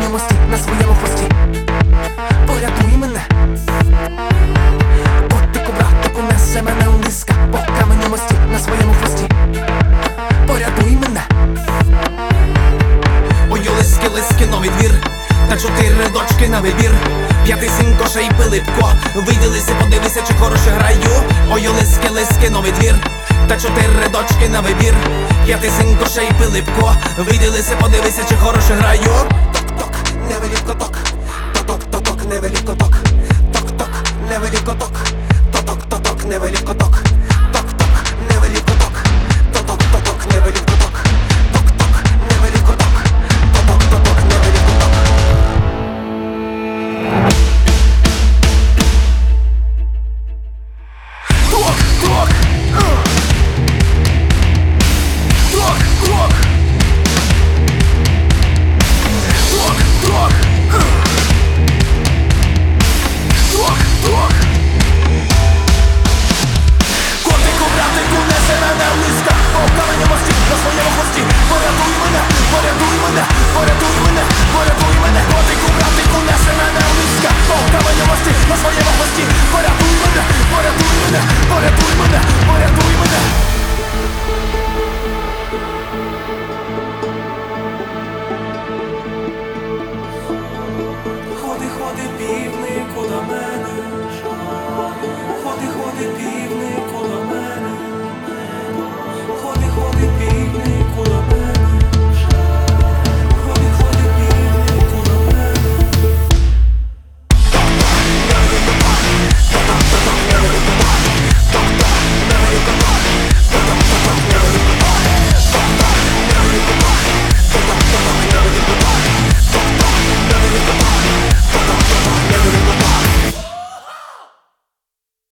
каменю мості на своєму хвості. Порятуй мене, котику, братику, несе мене у низка по каменю мості на своєму хвості. Порятуй мене. Ой, лиски, лиски, новий двір, та 4 дочки на вибір. 5 син Коша і Пилипко, виділися, подивися, чи хороше граю. Ой, лиски, лиски, новий двір, та 4 дочки на вибір. 5 син Коша і Пилипко, виділися, подивися, чи хороше граю.